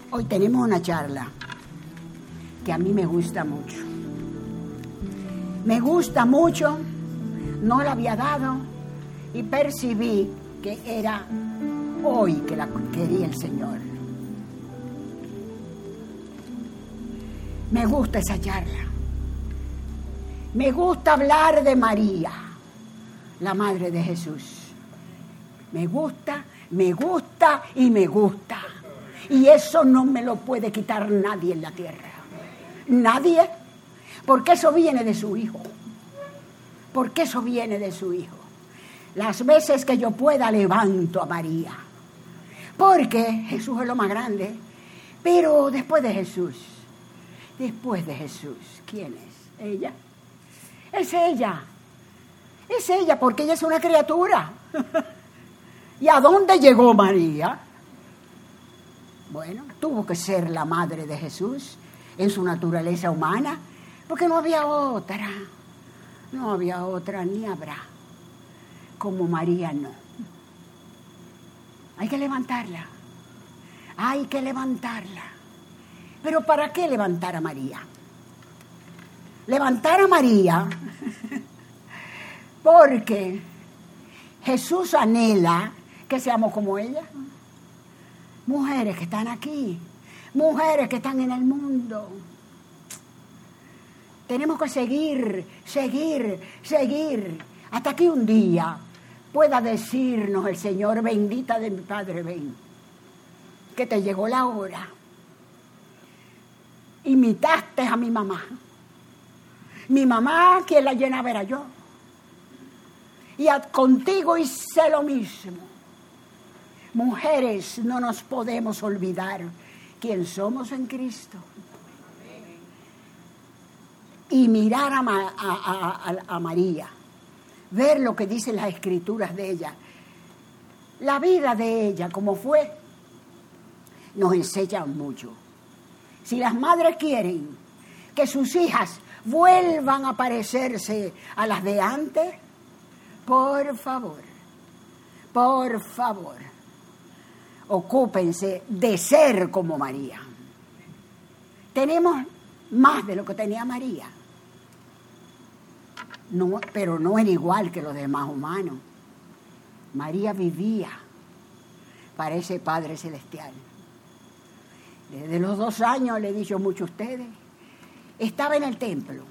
Hoy tenemos una charla que a mí me gusta mucho. Me gusta mucho, no la había dado y percibí que era hoy que la quería el Señor. Me gusta esa charla. Me gusta hablar de María, la Madre de Jesús. Me gusta y me gusta. Y eso no me lo puede quitar nadie en la tierra. Nadie. Porque eso viene de su Hijo. Porque eso viene de su Hijo. Las veces que yo pueda levanto a María. Porque Jesús es lo más grande. Pero después de Jesús, ¿quién es? ¿Ella? Es ella. Es ella porque ella es una criatura. ¿Y a dónde llegó María? Bueno, tuvo que ser la madre de Jesús en su naturaleza humana, porque no había otra ni habrá como María, no. Hay que levantarla. ¿Pero para qué levantar a María? Levantar a María porque Jesús anhela que seamos como ella. Mujeres que están aquí, mujeres que están en el mundo. Tenemos que seguir, hasta que un día pueda decirnos el Señor: bendita de mi Padre, ven, que te llegó la hora. Imitaste a mi mamá. Mi mamá, quien la llenaba era yo. Y contigo hice lo mismo. Mujeres, no nos podemos olvidar quién somos en Cristo. Y mirar a María, ver lo que dicen las escrituras de ella, la vida de ella, como fue, nos enseña mucho. Si las madres quieren que sus hijas vuelvan a parecerse a las de antes, por favor, ocúpense de ser como María. Tenemos más de lo que tenía María. No, pero no era igual que los demás humanos. María vivía para ese Padre Celestial. Desde los 2 años, le he dicho mucho a ustedes, estaba en el templo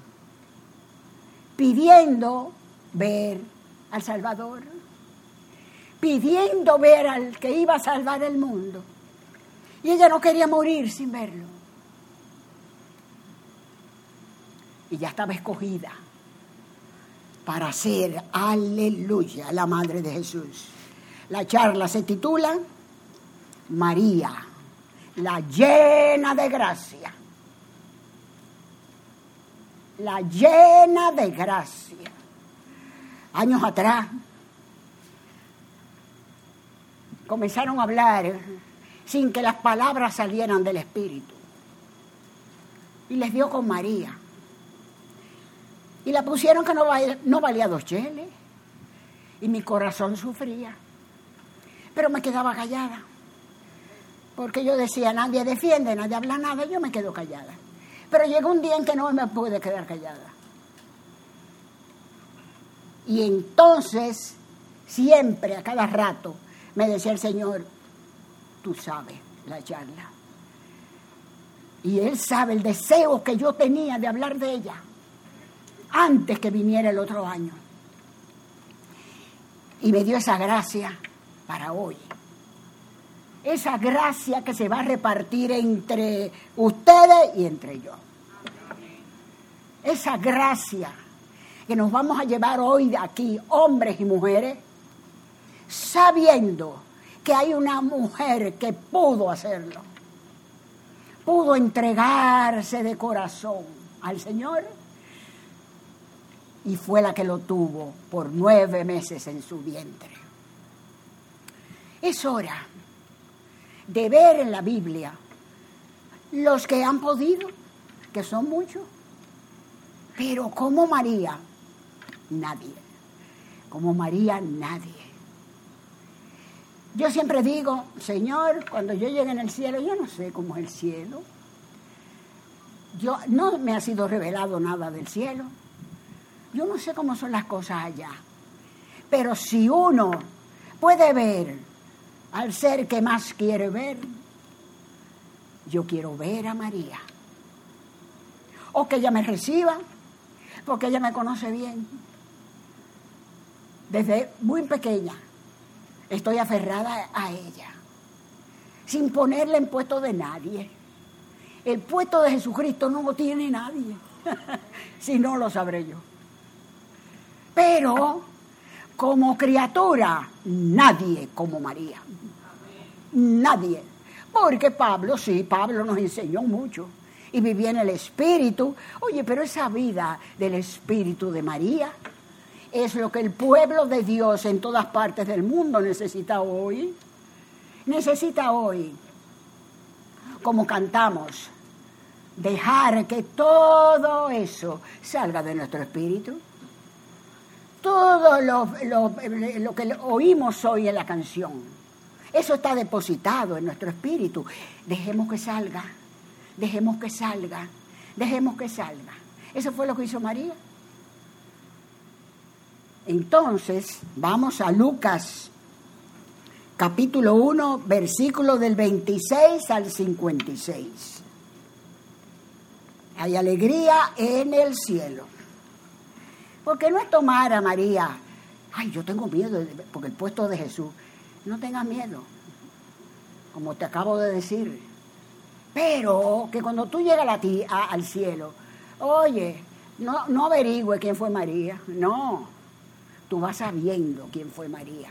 pidiendo ver al Salvador, pidiendo ver al que iba a salvar el mundo. Y ella no quería morir sin verlo. Y ya estaba escogida para ser, aleluya, la Madre de Jesús. La charla se titula María, la llena de gracia. La llena de gracia. Años atrás comenzaron a hablar sin que las palabras salieran del Espíritu. Y les dio con María. Y la pusieron que no valía 2 cheles. Y mi corazón sufría. Pero me quedaba callada. Porque yo decía, nadie defiende, nadie habla nada, yo me quedo callada. Pero llegó un día en que no me pude quedar callada. Y entonces, siempre, a cada rato, me decía el Señor, tú sabes la charla. Y Él sabe el deseo que yo tenía de hablar de ella antes que viniera el otro año. Y me dio esa gracia para hoy. Esa gracia que se va a repartir entre ustedes y entre yo. Esa gracia que nos vamos a llevar hoy de aquí, hombres y mujeres, sabiendo que hay una mujer que pudo hacerlo. Pudo entregarse de corazón al Señor y fue la que lo tuvo por 9 meses en su vientre. Es hora de ver en la Biblia los que han podido, que son muchos, pero como María, nadie. Como María, nadie. Yo siempre digo, Señor, cuando yo llegue en el cielo, yo no sé cómo es el cielo. No me ha sido revelado nada del cielo. Yo no sé cómo son las cosas allá. Pero si uno puede ver al ser que más quiere ver, yo quiero ver a María. O que ella me reciba, porque ella me conoce bien. Desde muy pequeña estoy aferrada a ella, sin ponerle en puesto de nadie. El puesto de Jesucristo no lo tiene nadie, si no lo sabré yo. Pero como criatura, nadie como María. Nadie. Porque Pablo nos enseñó mucho y vivía en el Espíritu. Oye, pero esa vida del Espíritu de María es lo que el pueblo de Dios en todas partes del mundo necesita hoy. Necesita hoy, como cantamos, dejar que todo eso salga de nuestro espíritu. Todo lo que oímos hoy en la canción, eso está depositado en nuestro espíritu. Dejemos que salga, dejemos que salga, dejemos que salga. Eso fue lo que hizo María. Entonces, vamos a Lucas, capítulo 1, versículo del 26 al 56. Hay alegría en el cielo. Porque no es tomar a María, ay, yo tengo miedo, porque el puesto de Jesús. No tengas miedo, como te acabo de decir. Pero que cuando tú llegas al cielo, oye, no averigüe quién fue María, no. Tú vas sabiendo quién fue María.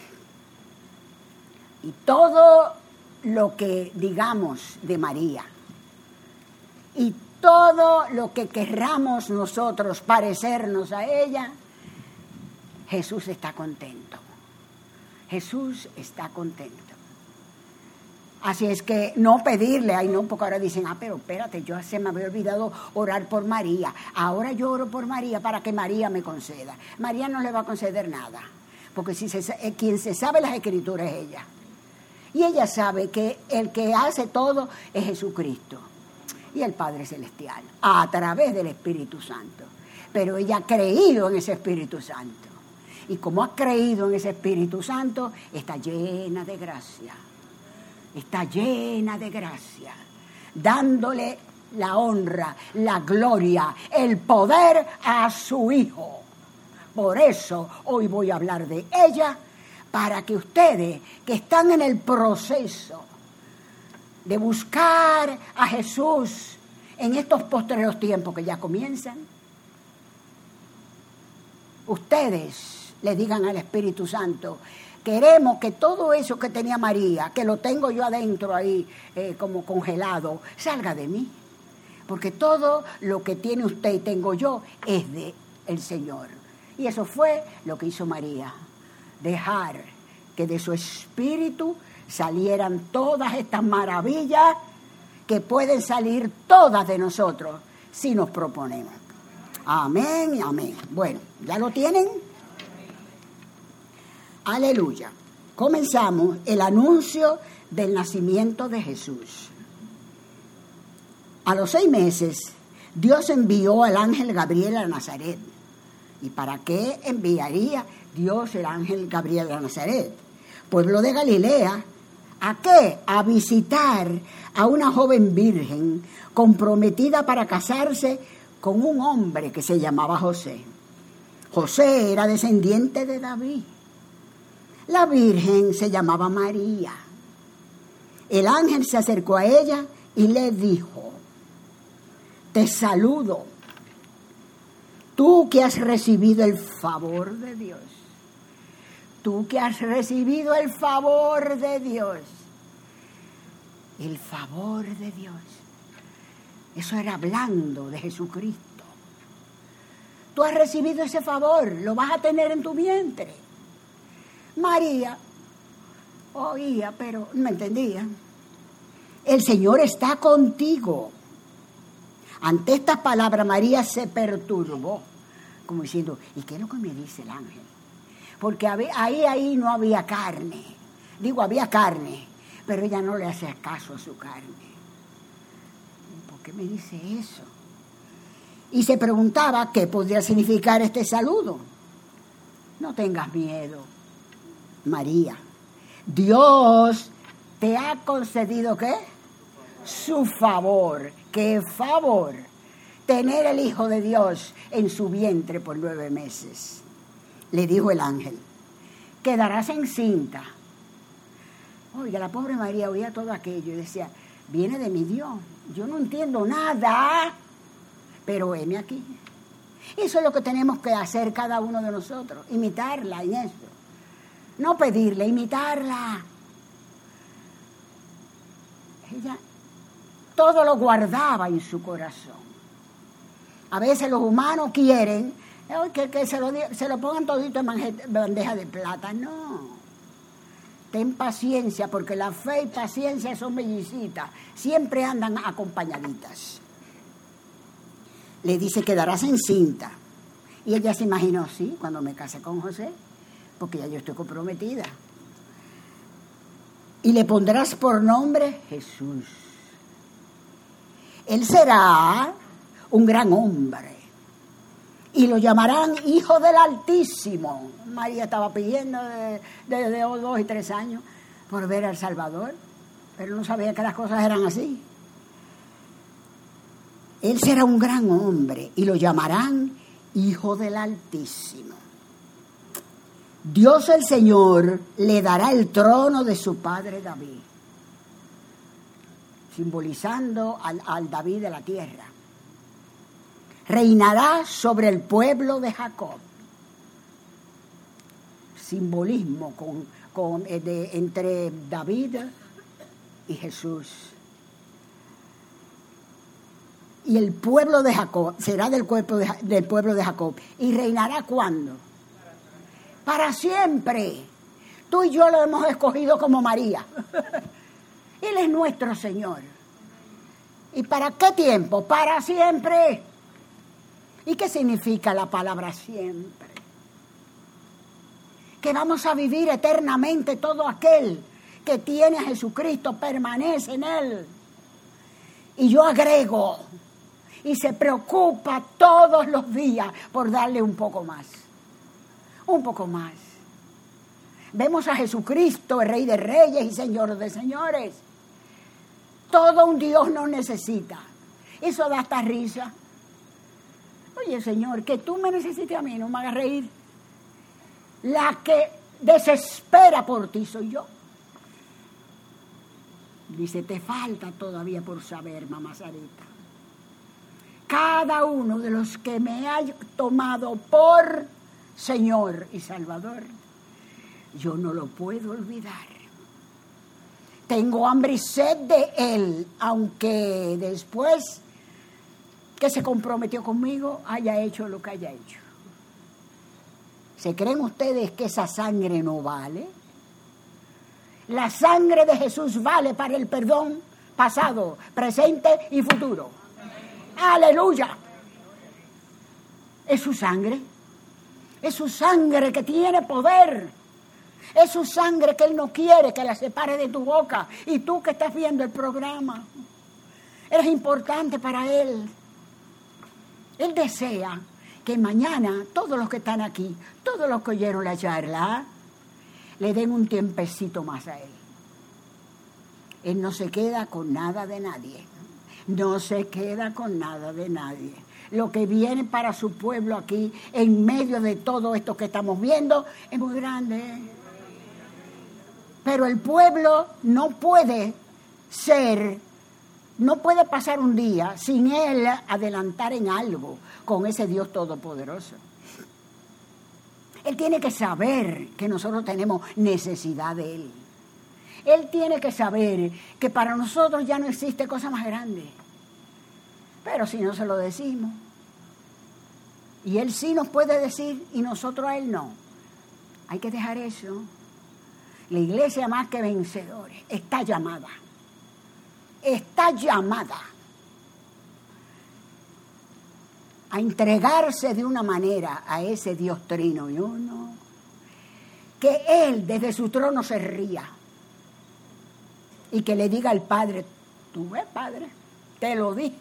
Y todo lo que digamos de María, y todo lo que querramos nosotros parecernos a ella, Jesús está contento. Jesús está contento. Así es que no pedirle, ay no, porque ahora dicen, pero espérate, yo se me había olvidado orar por María. Ahora yo oro por María para que María me conceda. María no le va a conceder nada, porque quien se sabe las Escrituras es ella. Y ella sabe que el que hace todo es Jesucristo y el Padre Celestial, a través del Espíritu Santo. Pero ella ha creído en ese Espíritu Santo. Y como ha creído en ese Espíritu Santo, está llena de gracia. Está llena de gracia, dándole la honra, la gloria, el poder a su Hijo. Por eso hoy voy a hablar de ella, para que ustedes que están en el proceso de buscar a Jesús en estos postreros tiempos que ya comienzan, ustedes le digan al Espíritu Santo, queremos que todo eso que tenía María, que lo tengo yo adentro ahí como congelado, salga de mí. Porque todo lo que tiene usted y tengo yo es de el Señor. Y eso fue lo que hizo María. Dejar que de su espíritu salieran todas estas maravillas que pueden salir todas de nosotros si nos proponemos. Amén y amén. Bueno, ¿ya lo tienen? Aleluya. Comenzamos el anuncio del nacimiento de Jesús. A los 6 meses, Dios envió al ángel Gabriel a Nazaret. ¿Y para qué enviaría Dios el ángel Gabriel a Nazaret? Pueblo de Galilea. ¿A qué? A visitar a una joven virgen comprometida para casarse con un hombre que se llamaba José. José era descendiente de David. La virgen se llamaba María. El ángel se acercó a ella y le dijo, te saludo, tú que has recibido el favor de Dios. Tú que has recibido el favor de Dios. El favor de Dios. Eso era hablando de Jesucristo. Tú has recibido ese favor, lo vas a tener en tu vientre. María oía, pero no entendía. El Señor está contigo. Ante estas palabras, María se perturbó, como diciendo, ¿y qué es lo que me dice el ángel? Porque ahí no había carne, Digo, había carne, pero ella no le hacía caso a su carne. ¿Por qué me dice eso? Y se preguntaba qué podría significar este saludo. No tengas miedo, María. Dios te ha concedido, ¿qué? Su favor. ¿Qué favor? Tener el Hijo de Dios en su vientre por 9 meses. Le dijo el ángel, quedarás encinta. Oiga, la pobre María oía todo aquello y decía, viene de mi Dios, yo no entiendo nada, pero heme aquí. Eso es lo que tenemos que hacer cada uno de nosotros, imitarla en eso. No pedirle, imitarla. Ella todo lo guardaba en su corazón. A veces los humanos quieren que se lo pongan todito en bandeja de plata. No. Ten paciencia, porque la fe y paciencia son mellicitas. Siempre andan acompañaditas. Le dice, quedarás encinta. Y ella se imaginó, sí, cuando me casé con José, porque ya yo estoy comprometida. Y le pondrás por nombre Jesús. Él será un gran hombre. Y lo llamarán Hijo del Altísimo. María estaba pidiendo desde 2 y 3 años por ver al Salvador, pero no sabía que las cosas eran así. Él será un gran hombre y lo llamarán Hijo del Altísimo. Dios el Señor le dará el trono de su padre David, simbolizando al David de la tierra. Reinará sobre el pueblo de Jacob. Simbolismo entre David y Jesús. Y el pueblo de Jacob será del pueblo de Jacob. ¿Y reinará cuándo? Para siempre. Tú y yo lo hemos escogido como María. Él es nuestro Señor. ¿Y para qué tiempo? Para siempre. ¿Y qué significa la palabra siempre? Que vamos a vivir eternamente. Todo aquel que tiene a Jesucristo permanece en Él. Y yo agrego, y se preocupa todos los días por darle un poco más. Un poco más. Vemos a Jesucristo, el Rey de Reyes y Señor de Señores. Todo un Dios nos necesita. Eso da hasta risa. Oye, Señor, que tú me necesites a mí, no me hagas reír. La que desespera por ti soy yo. Dice, te falta todavía por saber, mamá Sarita. Cada uno de los que me ha tomado por Señor y Salvador, yo no lo puedo olvidar. Tengo hambre y sed de Él, aunque después que se comprometió conmigo haya hecho lo que haya hecho. ¿Se creen ustedes que esa sangre no vale? La sangre de Jesús vale para el perdón pasado, presente y futuro. ¡Aleluya! Es su sangre. Es su sangre que tiene poder. Es su sangre que Él no quiere que la separe de tu boca. Y tú que estás viendo el programa, eres importante para Él. Él desea que mañana todos los que están aquí, todos los que oyeron la charla, le den un tiempecito más a Él. Él no se queda con nada de nadie. No se queda con nada de nadie. Lo que viene para su pueblo aquí, en medio de todo esto que estamos viendo, es muy grande. Pero el pueblo no puede pasar un día sin Él adelantar en algo con ese Dios todopoderoso. Él tiene que saber que nosotros tenemos necesidad de Él. Él tiene que saber que para nosotros ya no existe cosa más grande. Pero si no se lo decimos, y Él sí nos puede decir y nosotros a Él no, hay que dejar eso. La iglesia, más que vencedores, está llamada a entregarse de una manera a ese Dios trino y uno, que Él desde su trono se ría y que le diga al Padre, tú ves, Padre, te lo dije,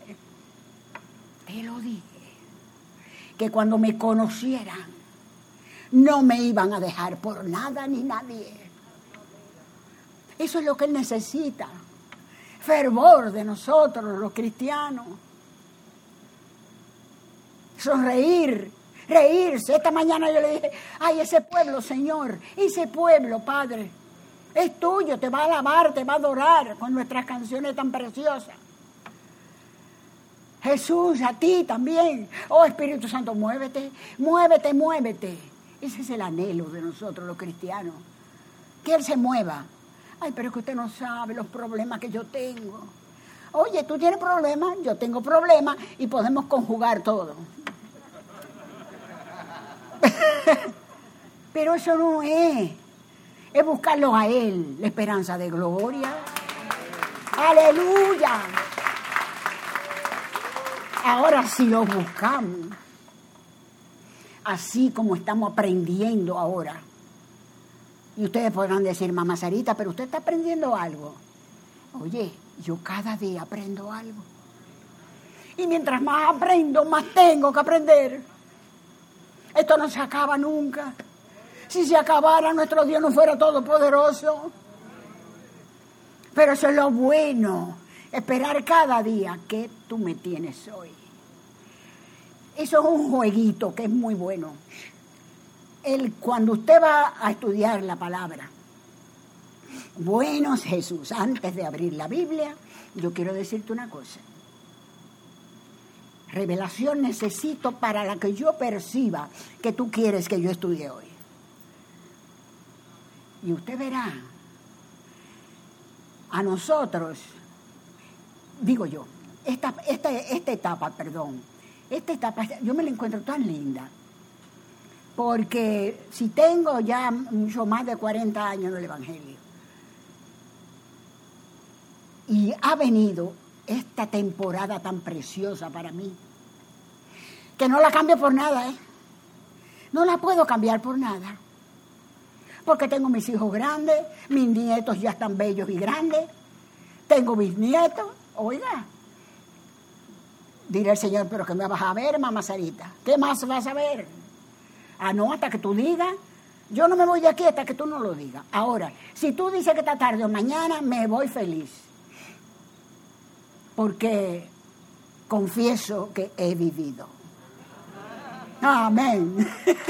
que cuando me conocieran no me iban a dejar por nada ni nadie. Eso es lo que Él necesita, fervor de nosotros los cristianos. Sonreír, reírse. Esta mañana yo le dije, ay, ese pueblo, Señor, ese pueblo, Padre, es tuyo, te va a alabar, te va a adorar con nuestras canciones tan preciosas. Jesús, a ti también. Oh, Espíritu Santo, muévete, muévete, muévete. Ese es el anhelo de nosotros los cristianos, que Él se mueva. Ay, pero es que usted no sabe los problemas que yo tengo. Oye, tú tienes problemas, yo tengo problemas y podemos conjugar todo. Pero eso no es buscarlo a Él, la esperanza de gloria. Aleluya. Ahora si lo buscamos, así como estamos aprendiendo ahora, y ustedes podrán decir, mamá Sarita, pero usted está aprendiendo algo. Oye, yo cada día aprendo algo. Y mientras más aprendo, más tengo que aprender. Esto no se acaba nunca. Si se acabara, nuestro Dios no fuera todopoderoso. Pero eso es lo bueno, esperar cada día que tú me tienes hoy. Eso es un jueguito que es muy bueno. Cuando usted va a estudiar la palabra, bueno, Jesús, antes de abrir la Biblia, yo quiero decirte una cosa. Revelación necesito para la que yo perciba que tú quieres que yo estudie hoy. Y usted verá, a nosotros, digo yo, esta etapa, yo me la encuentro tan linda. Porque si tengo ya mucho más de 40 años del Evangelio, y ha venido esta temporada tan preciosa para mí, que no la cambio por nada, no la puedo cambiar por nada, porque tengo mis hijos grandes, mis nietos ya están bellos y grandes, tengo mis nietos, oiga, diré al Señor, pero ¿qué me vas a ver, mamá Sarita? ¿Qué más vas a ver? Ah, no, hasta que tú digas. Yo no me voy de aquí hasta que tú no lo digas. Ahora, si tú dices que está tarde o mañana, me voy feliz. Porque confieso que he vivido. Amén.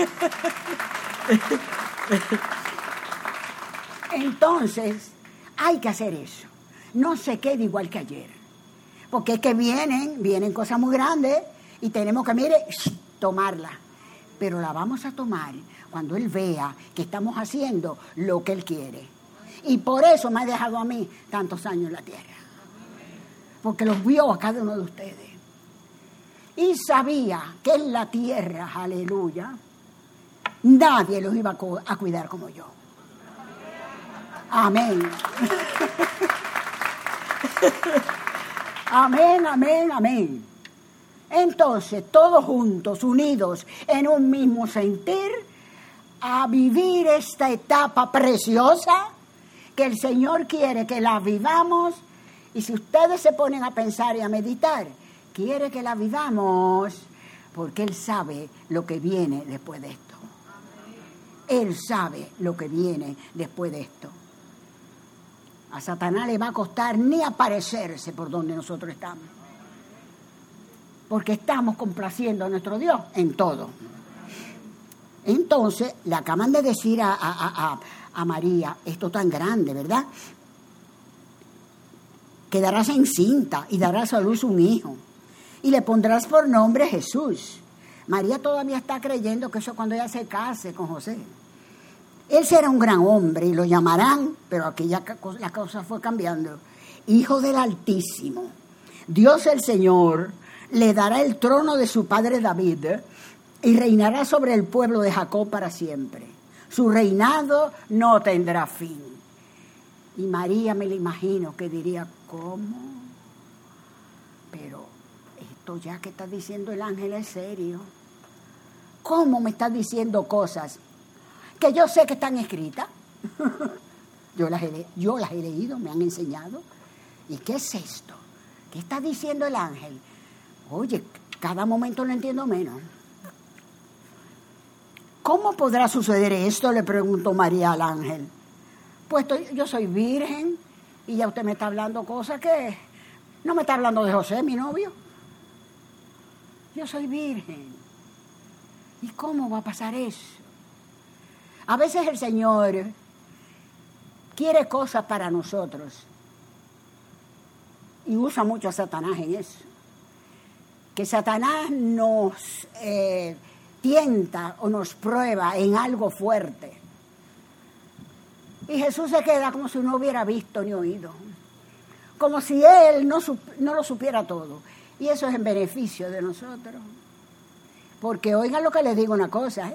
Entonces, hay que hacer eso. No se quede igual que ayer. Porque es que vienen cosas muy grandes y tenemos que, mire, tomarla. Pero la vamos a tomar cuando Él vea que estamos haciendo lo que Él quiere. Y por eso me ha dejado a mí tantos años en la tierra. Porque los vio a cada uno de ustedes. Y sabía que en la tierra, aleluya, nadie los iba a cuidar como yo. Amén. Amén, amén, amén. Entonces, todos juntos, unidos en un mismo sentir, a vivir esta etapa preciosa que el Señor quiere que la vivamos. Y si ustedes se ponen a pensar y a meditar, quiere que la vivamos porque Él sabe lo que viene después de esto. Él sabe lo que viene después de esto. A Satanás le va a costar ni aparecerse por donde nosotros estamos. Porque estamos complaciendo a nuestro Dios en todo. Entonces, le acaban de decir a María, esto tan grande, ¿verdad? Quedarás encinta y darás a luz un hijo. Y le pondrás por nombre Jesús. María todavía está creyendo que eso cuando ella se case con José. Él será un gran hombre y lo llamarán, pero aquí ya la cosa fue cambiando, Hijo del Altísimo. Dios el Señor le dará el trono de su padre David y reinará sobre el pueblo de Jacob para siempre. Su reinado no tendrá fin. Y María me lo imagino que diría, ¿cómo? Pero esto ya que está diciendo el ángel es serio. ¿Cómo me está diciendo cosas que yo sé que están escritas? Yo las he leído, me han enseñado. ¿Y qué es esto? ¿Qué está diciendo el ángel? Oye, cada momento lo entiendo menos. ¿Cómo podrá suceder esto?, le preguntó María al ángel. Pues yo soy virgen y ya usted me está hablando cosas que... No me está hablando de José, mi novio. Yo soy virgen. ¿Y cómo va a pasar eso? A veces el Señor quiere cosas para nosotros y usa mucho a Satanás en eso. Que Satanás nos tienta o nos prueba en algo fuerte. Y Jesús se queda como si no hubiera visto ni oído. Como si Él no lo supiera todo. Y eso es en beneficio de nosotros. Porque oigan lo que les digo una cosa,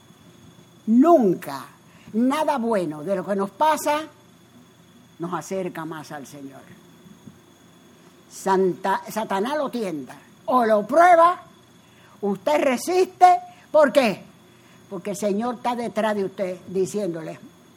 nunca nada bueno de lo que nos pasa nos acerca más al Señor. Satanás lo tienta o lo prueba, usted resiste. ¿Por qué? Porque el Señor está detrás de usted diciéndole,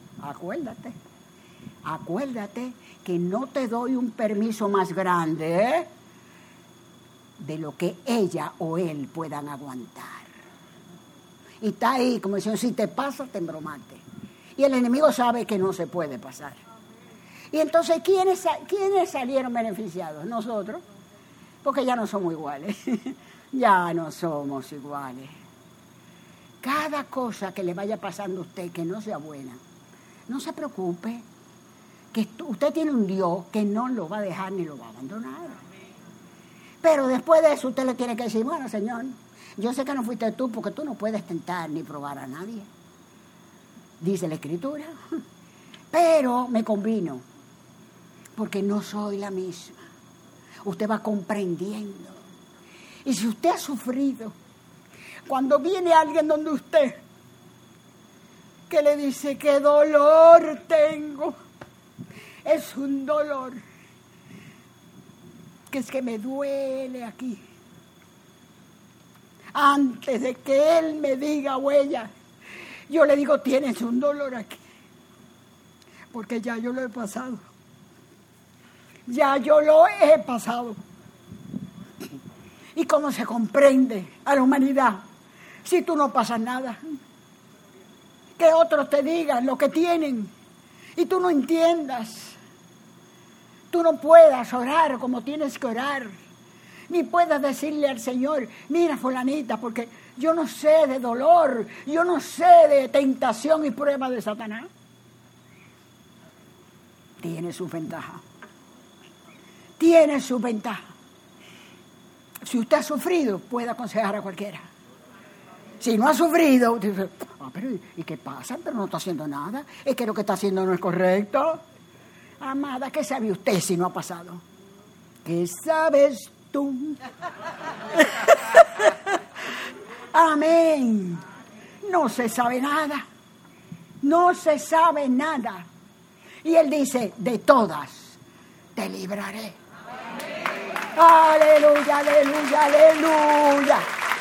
acuérdate que no te doy un permiso más grande de lo que ella o él puedan aguantar. Y está ahí como diciendo, si te pasa, te embromaste. Y el enemigo sabe que no se puede pasar. Y entonces, ¿quiénes salieron beneficiados? Nosotros, porque ya no somos iguales. Ya no somos iguales. Cada cosa que le vaya pasando a usted que no sea buena, no se preocupe, que usted tiene un Dios que no lo va a dejar ni lo va a abandonar. Pero después de eso usted le tiene que decir, bueno, Señor, yo sé que no fuiste tú porque tú no puedes tentar ni probar a nadie. Dice la Escritura. Pero me convino, porque no soy la misma. Usted va comprendiendo. Y si usted ha sufrido, cuando viene alguien donde usted, que le dice, qué dolor tengo, es un dolor, que es que me duele aquí. Antes de que él me diga, huella, yo le digo, tienes un dolor aquí, porque ya yo lo he pasado. Ya yo lo he pasado. ¿Y cómo se comprende a la humanidad si tú no pasas nada? Que otros te digan lo que tienen y tú no entiendas. Tú no puedas orar como tienes que orar, ni puedas decirle al Señor, mira fulanita, porque yo no sé de dolor, yo no sé de tentación y prueba de Satanás. Tiene su ventaja. Tiene su ventaja. Si usted ha sufrido, puede aconsejar a cualquiera. Si no ha sufrido, dice, pero ¿y qué pasa? Pero no está haciendo nada. Es que lo que está haciendo no es correcto. Amada, ¿qué sabe usted si no ha pasado? ¿Qué sabes tú? Amén. No se sabe nada. No se sabe nada. Y Él dice, de todas te libraré. Aleluya, aleluya, aleluya.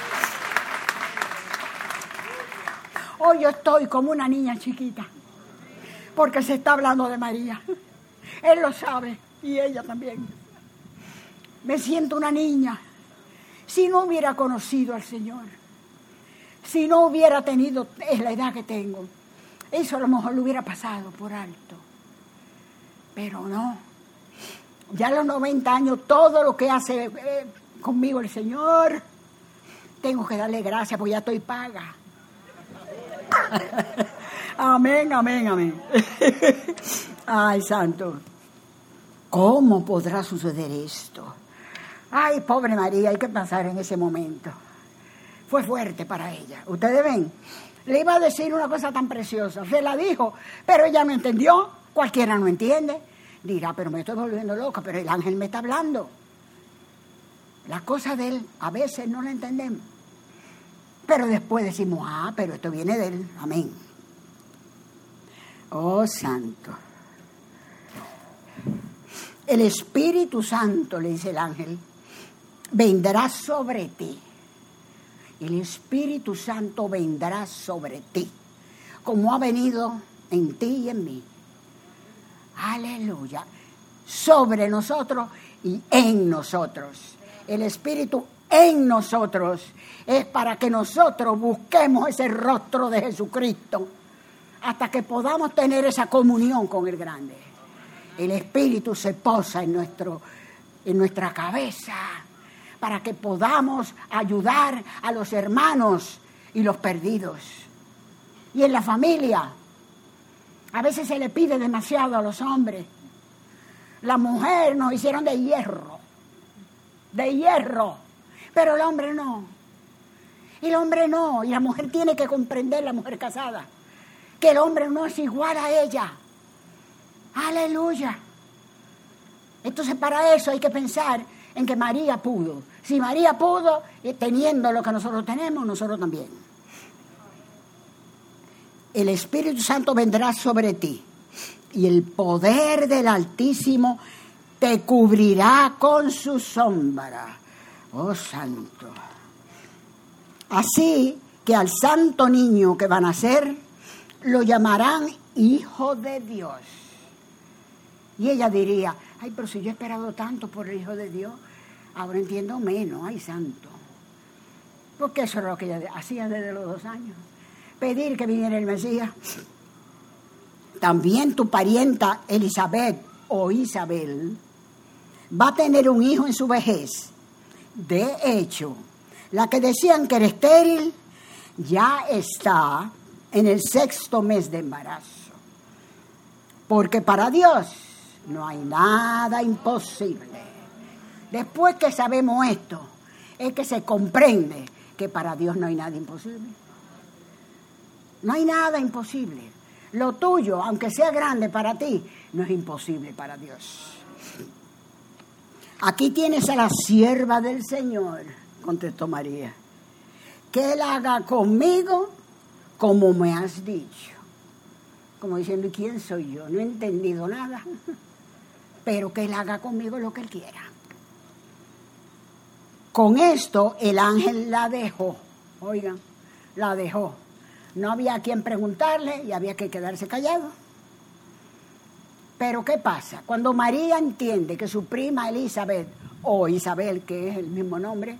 Hoy yo estoy como una niña chiquita, porque se está hablando de María. Él lo sabe y ella también. Me siento una niña. Si no hubiera conocido al Señor, si no hubiera tenido la edad que tengo, eso a lo mejor lo hubiera pasado por alto. Pero no. Ya a los 90 años, todo lo que hace conmigo el Señor, tengo que darle gracias porque ya estoy paga. Amén, amén, amén. Ay, santo. ¿Cómo podrá suceder esto? Ay, pobre María, hay que pensar en ese momento. Fue fuerte para ella. Ustedes ven, le iba a decir una cosa tan preciosa. Se la dijo, pero ella no entendió. Cualquiera no entiende. Dirá, pero me estoy volviendo loca, pero el ángel me está hablando. Las cosas de Él a veces no la entendemos. Pero después decimos, pero esto viene de Él. Amén. Oh, santo. El Espíritu Santo, le dice el ángel, vendrá sobre ti. El Espíritu Santo vendrá sobre ti, como ha venido en ti y en mí. Aleluya. Sobre nosotros y en nosotros. El Espíritu en nosotros es para que nosotros busquemos ese rostro de Jesucristo hasta que podamos tener esa comunión con el grande. El Espíritu se posa en nuestra cabeza para que podamos ayudar a los hermanos y los perdidos. Y en la familia, a veces se le pide demasiado a los hombres. La mujer nos hicieron de hierro, pero el hombre no. Y el hombre no, y la mujer tiene que comprender, la mujer casada, que el hombre no es igual a ella. Aleluya. Entonces para eso hay que pensar en que María pudo. Si María pudo, teniendo lo que nosotros tenemos, nosotros también. El Espíritu Santo vendrá sobre ti y el poder del Altísimo te cubrirá con su sombra. Oh, santo. Así que al santo niño que va a nacer, lo llamarán Hijo de Dios. Y ella diría, ay, pero si yo he esperado tanto por el Hijo de Dios, ahora entiendo menos, ay, santo. Porque eso era lo que ella hacía desde los 2 años. Pedir que viniera el Mesías. También tu parienta Elizabeth o Isabel va a tener un hijo en su vejez. De hecho, la que decían que era estéril ya está en el 6º mes de embarazo. Porque para Dios no hay nada imposible. Después que sabemos esto, es que se comprende que para Dios no hay nada imposible. No hay nada imposible. Lo tuyo, aunque sea grande para ti, no es imposible para Dios. Aquí tienes a la sierva del Señor, contestó María, que Él haga conmigo como me has dicho. Como diciendo, ¿y quién soy yo? No he entendido nada, pero que Él haga conmigo lo que Él quiera. Con esto el ángel la dejó, oigan, la dejó. No había a quien preguntarle y había que quedarse callado. Pero ¿qué pasa? Cuando María entiende que su prima Elizabeth, o Isabel, que es el mismo nombre,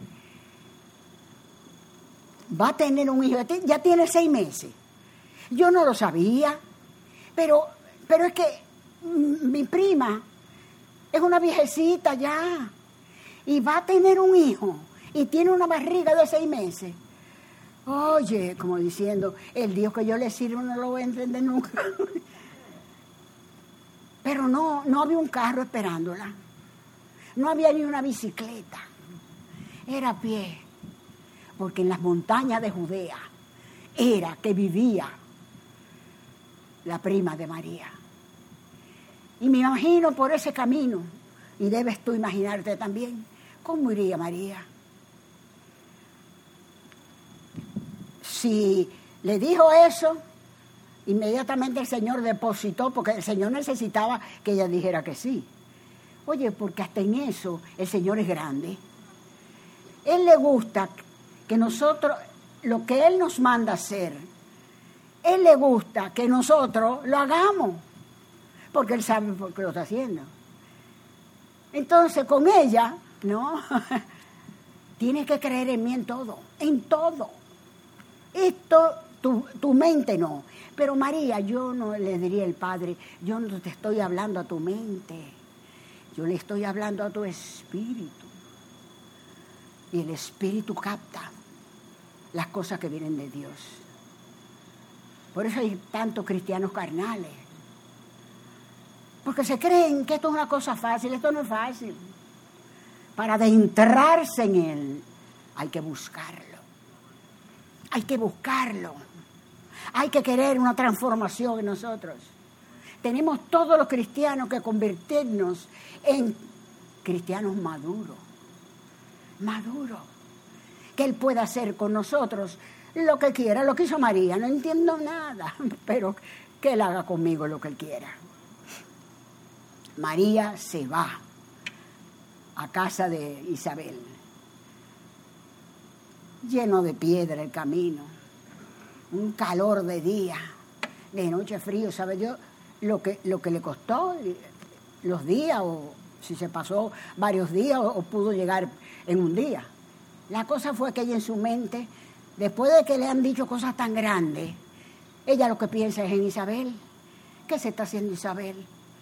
va a tener un hijo, ya tiene 6 meses. Yo no lo sabía, pero es que mi prima es una viejecita ya y va a tener un hijo y tiene una barriga de 6 meses. Oye, como diciendo, el Dios que yo le sirvo no lo voy a entender nunca. Pero no había un carro esperándola. No había ni una bicicleta. Era a pie. Porque en las montañas de Judea era que vivía la prima de María. Y me imagino por ese camino, y debes tú imaginarte también, ¿cómo iría María? Si le dijo eso, inmediatamente el Señor depositó, porque el Señor necesitaba que ella dijera que sí. Oye, porque hasta en eso el Señor es grande. Él le gusta que nosotros, lo que Él nos manda hacer, Él le gusta que nosotros lo hagamos, porque Él sabe por qué lo está haciendo. Entonces, con ella, no, tienes que creer en mí en todo, en todo. Esto, tu mente no. Pero María, yo no le diría al Padre, yo no te estoy hablando a tu mente, yo le estoy hablando a tu espíritu. Y el espíritu capta las cosas que vienen de Dios. Por eso hay tantos cristianos carnales. Porque se creen que esto es una cosa fácil. Esto no es fácil. Para adentrarse en Él hay que buscarlo. Hay que buscarlo. Hay que querer una transformación en nosotros. Tenemos todos los cristianos que convertirnos en cristianos maduros. Maduros. Que Él pueda hacer con nosotros lo que quiera. Lo que hizo María, no entiendo nada, pero que Él haga conmigo lo que Él quiera. María se va a casa de Isabel. Lleno de piedra el camino, un calor de día, de noche frío, ¿sabe? Yo lo que le costó, los días, o si se pasó varios días o pudo llegar en un día. La cosa fue que ella en su mente, después de que le han dicho cosas tan grandes, ella lo que piensa es en Isabel. ¿Qué se está haciendo Isabel?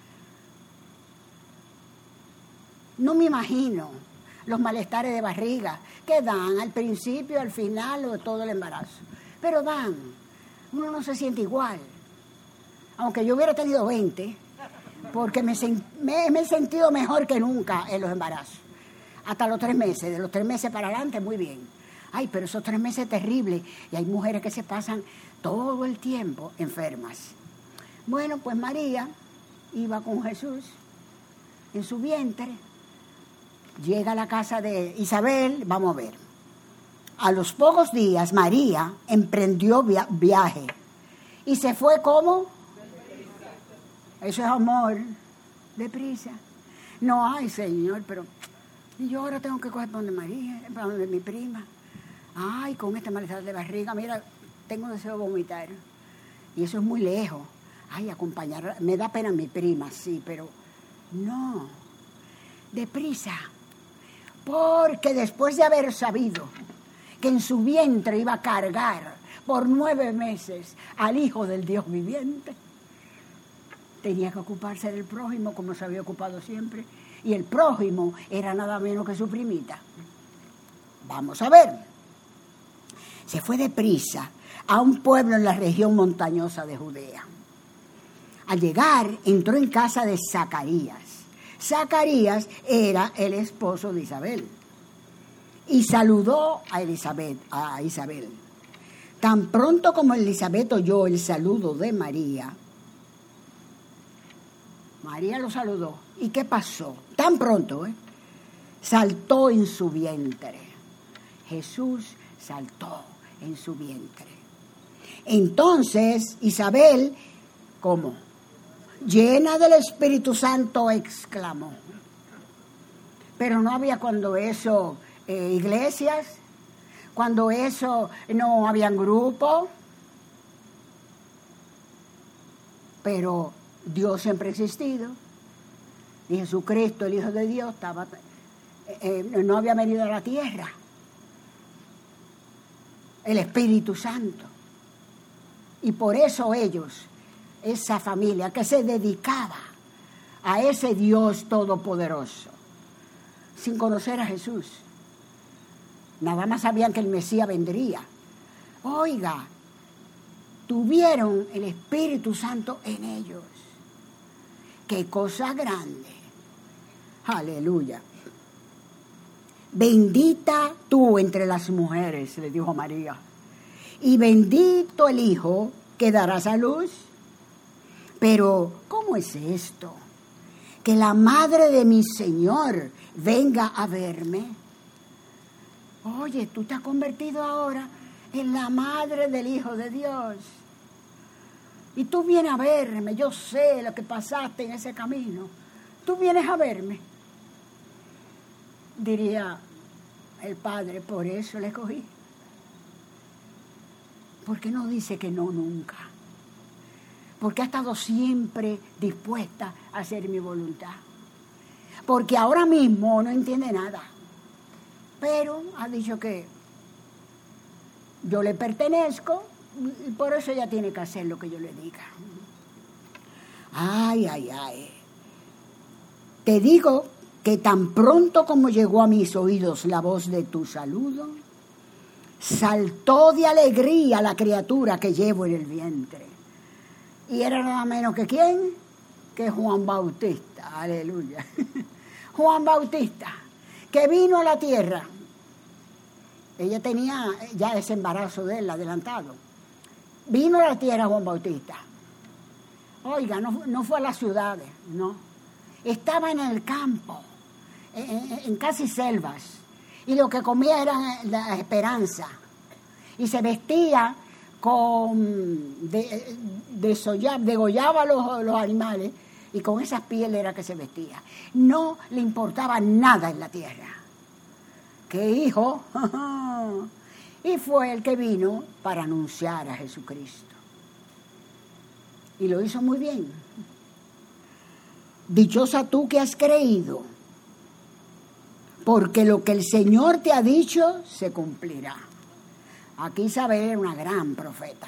No me imagino los malestares de barriga que dan al principio, al final o todo el embarazo. Pero dan. Uno no se siente igual. Aunque yo hubiera tenido 20, porque me he sentido mejor que nunca en los embarazos. Hasta los 3 meses. De los 3 meses para adelante, muy bien. Ay, pero esos 3 meses terribles. Y hay mujeres que se pasan todo el tiempo enfermas. Bueno, pues María iba con Jesús en su vientre. Llega a la casa de Isabel, vamos a ver. A los pocos días, María emprendió viaje. ¿Y se fue cómo? Eso es amor. Deprisa. No, ay, Señor, pero y yo ahora tengo que coger para donde María, para donde mi prima. Ay, con este malestar de barriga, mira, tengo deseo de vomitar. Y eso es muy lejos. Ay, acompañar, me da pena mi prima, sí, pero no. Deprisa. Porque después de haber sabido que en su vientre iba a cargar por 9 meses al Hijo del Dios viviente, tenía que ocuparse del prójimo como se había ocupado siempre. Y el prójimo era nada menos que su primita. Vamos a ver. Se fue deprisa a un pueblo en la región montañosa de Judea. Al llegar, entró en casa de Zacarías. Zacarías era el esposo de Isabel. Y saludó a Isabel. Tan pronto como Elizabeth oyó el saludo de María, María lo saludó. ¿Y qué pasó? Tan pronto, saltó en su vientre. Jesús saltó en su vientre. Entonces Isabel, ¿cómo? Llena del Espíritu Santo, exclamó. Pero no había cuando eso iglesias, cuando eso no habían grupos, pero Dios siempre ha existido. Y Jesucristo, el Hijo de Dios, no había venido a la tierra. El Espíritu Santo. Y por eso ellos, esa familia que se dedicaba a ese Dios todopoderoso, sin conocer a Jesús, nada más sabían que el Mesías vendría. Oiga, tuvieron el Espíritu Santo en ellos. ¡Qué cosa grande! Aleluya. Bendita tú entre las mujeres, le dijo María, y bendito el hijo que darás a luz. Pero, ¿cómo es esto? Que la madre de mi Señor venga a verme. Oye, tú te has convertido ahora en la madre del Hijo de Dios. Y tú vienes a verme, yo sé lo que pasaste en ese camino. Tú vienes a verme. Diría el padre, por eso le escogí. Porque no dice que no nunca. Porque ha estado siempre dispuesta a hacer mi voluntad. Porque ahora mismo no entiende nada. Pero ha dicho que yo le pertenezco y por eso ella tiene que hacer lo que yo le diga. Ay, ay, ay. Te digo que tan pronto como llegó a mis oídos la voz de tu saludo, saltó de alegría la criatura que llevo en el vientre. Y era nada menos que ¿quién? Que Juan Bautista, aleluya. Juan Bautista, que vino a la tierra. Ella tenía ya ese embarazo de él adelantado. Vino a la tierra Juan Bautista. Oiga, no fue a las ciudades, no. Estaba en el campo, en casi selvas. Y lo que comía era la esperanza. Y se vestía degollaba los animales y con esas pieles era que se vestía. No le importaba nada en la tierra. ¿Qué hijo? Y fue el que vino para anunciar a Jesucristo. Y lo hizo muy bien. dichosa tú que has creído, porque lo que el Señor te ha dicho se cumplirá. Aquí Isabel era una gran profeta.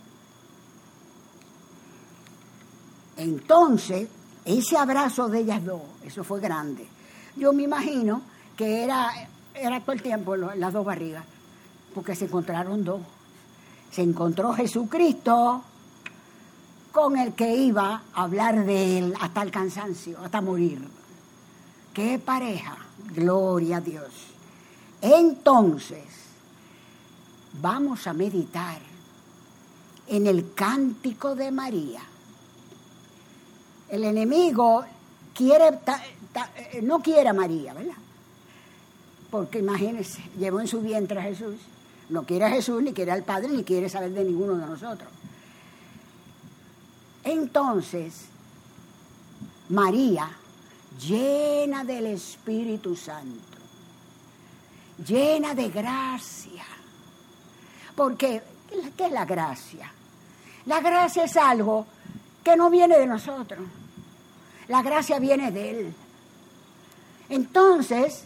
Entonces, ese abrazo de ellas dos, eso fue grande. Yo me imagino que era todo el tiempo las dos barrigas, porque se encontraron dos. Se encontró Jesucristo con el que iba a hablar de él hasta el cansancio, hasta morir. ¡Qué pareja! Gloria a Dios. Entonces, vamos a meditar en el cántico de María. El enemigo no quiere a María, ¿verdad? Porque imagínense, llevó en su vientre a Jesús. No quiere a Jesús, ni quiere al Padre, ni quiere saber de ninguno de nosotros. Entonces, María, llena del Espíritu Santo, llena de gracia. Porque, ¿qué es la gracia? La gracia es algo que no viene de nosotros. La gracia viene de Él. Entonces,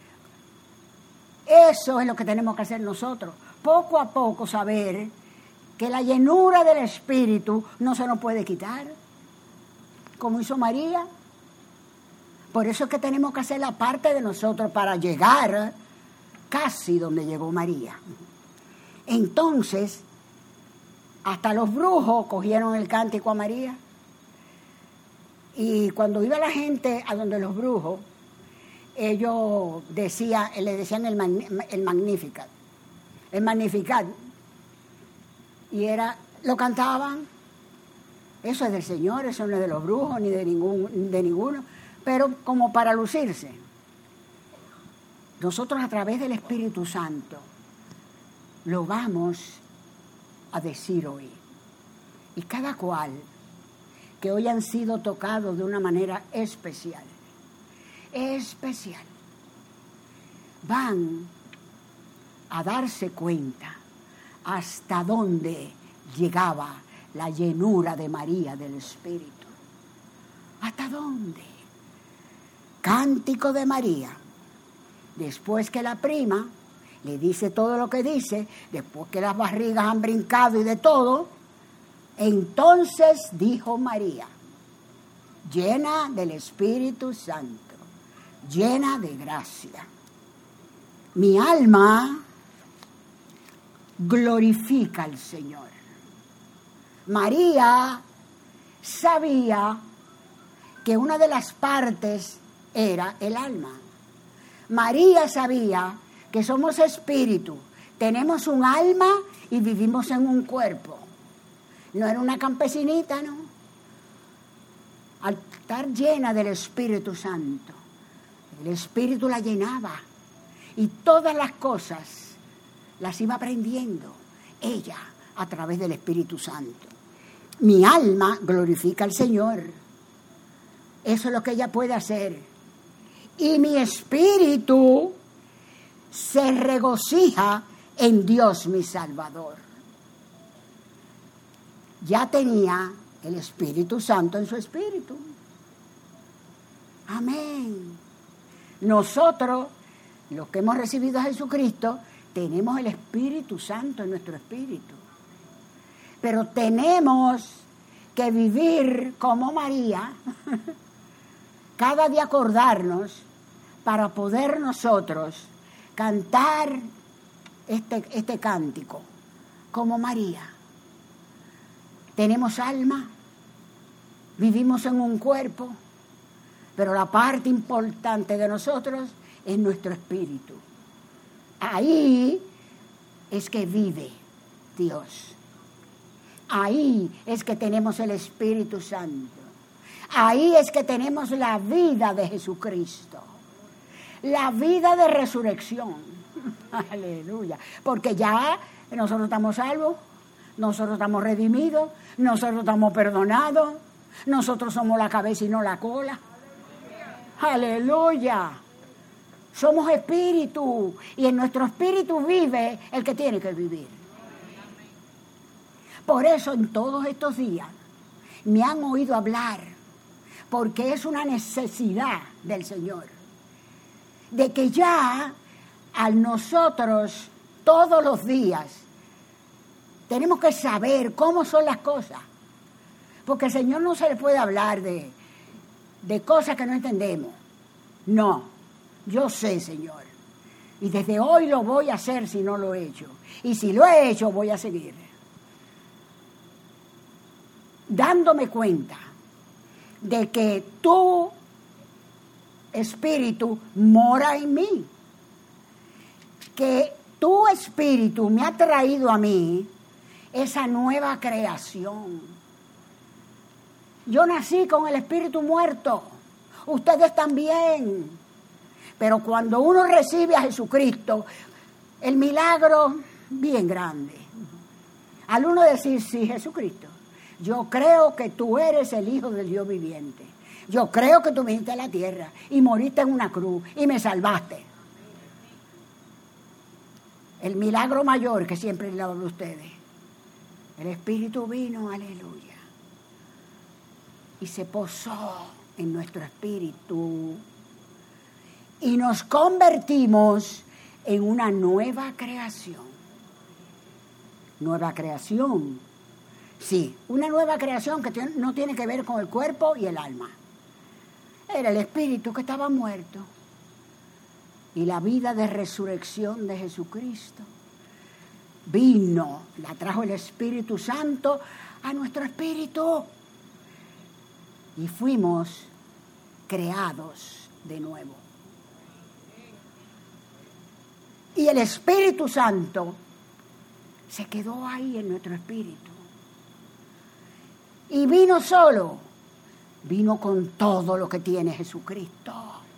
eso es lo que tenemos que hacer nosotros. Poco a poco saber que la llenura del Espíritu no se nos puede quitar, como hizo María. Por eso es que tenemos que hacer la parte de nosotros para llegar casi donde llegó María. Entonces, hasta los brujos cogieron el cántico a María. Y cuando iba la gente a donde los brujos, ellos le decían el Magnificat. El Magnificat. Y lo cantaban. Eso es del Señor, eso no es de los brujos ni de ninguno. Pero como para lucirse. Nosotros a través del Espíritu Santo lo vamos a decir hoy. Y cada cual que hoy han sido tocados de una manera especial, van a darse cuenta hasta dónde llegaba la llenura de María del Espíritu. ¿Hasta dónde? Cántico de María. Después que la prima le dice todo lo que dice, después que las barrigas han brincado y de todo, entonces dijo María, llena del Espíritu Santo, llena de gracia. Mi alma glorifica al Señor. María sabía que una de las partes era el alma. María sabía que somos espíritu, tenemos un alma y vivimos en un cuerpo. No era una campesinita, ¿no? Al estar llena del Espíritu Santo, el Espíritu la llenaba y todas las cosas las iba aprendiendo ella a través del Espíritu Santo. Mi alma glorifica al Señor. Eso es lo que ella puede hacer. Y mi espíritu se regocija en Dios mi Salvador. Ya tenía el Espíritu Santo en su espíritu. Amén. Nosotros, los que hemos recibido a Jesucristo, tenemos el Espíritu Santo en nuestro espíritu. Pero tenemos que vivir como María, cada día acordarnos para poder nosotros cantar este cántico como María. Tenemos alma, vivimos en un cuerpo, pero la parte importante de nosotros es nuestro espíritu. Ahí es que vive Dios. Ahí es que tenemos el Espíritu Santo. Ahí es que tenemos la vida de Jesucristo. La vida de resurrección. Aleluya. Porque ya nosotros estamos salvos, nosotros estamos redimidos, nosotros estamos perdonados, nosotros somos la cabeza y no la cola. Aleluya. Somos espíritu y en nuestro espíritu vive el que tiene que vivir. Por eso en todos estos días me han oído hablar porque es una necesidad del Señor. De que ya a nosotros todos los días tenemos que saber cómo son las cosas. Porque al Señor no se le puede hablar de cosas que no entendemos. No, yo sé, Señor. Y desde hoy lo voy a hacer si no lo he hecho. Y si lo he hecho, voy a seguir. Dándome cuenta de que tu espíritu mora en mí. Que tu espíritu me ha traído a mí esa nueva creación. Yo nací con el espíritu muerto. Ustedes también. Pero cuando uno recibe a Jesucristo, el milagro bien grande. Al uno decir, sí, Jesucristo, yo creo que tú eres el Hijo del Dios viviente. Yo creo que tú viniste a la tierra y moriste en una cruz y me salvaste. El milagro mayor que siempre le hablo a ustedes. El Espíritu vino, aleluya, y se posó en nuestro espíritu. Y nos convertimos en una nueva creación. Nueva creación. Sí, una nueva creación que no tiene que ver con el cuerpo y el alma. Era el espíritu que estaba muerto. Y la vida de resurrección de Jesucristo vino, la trajo el Espíritu Santo a nuestro espíritu. Y fuimos creados de nuevo. Y el Espíritu Santo se quedó ahí en nuestro espíritu. Y vino solo, vino con todo lo que tiene Jesucristo.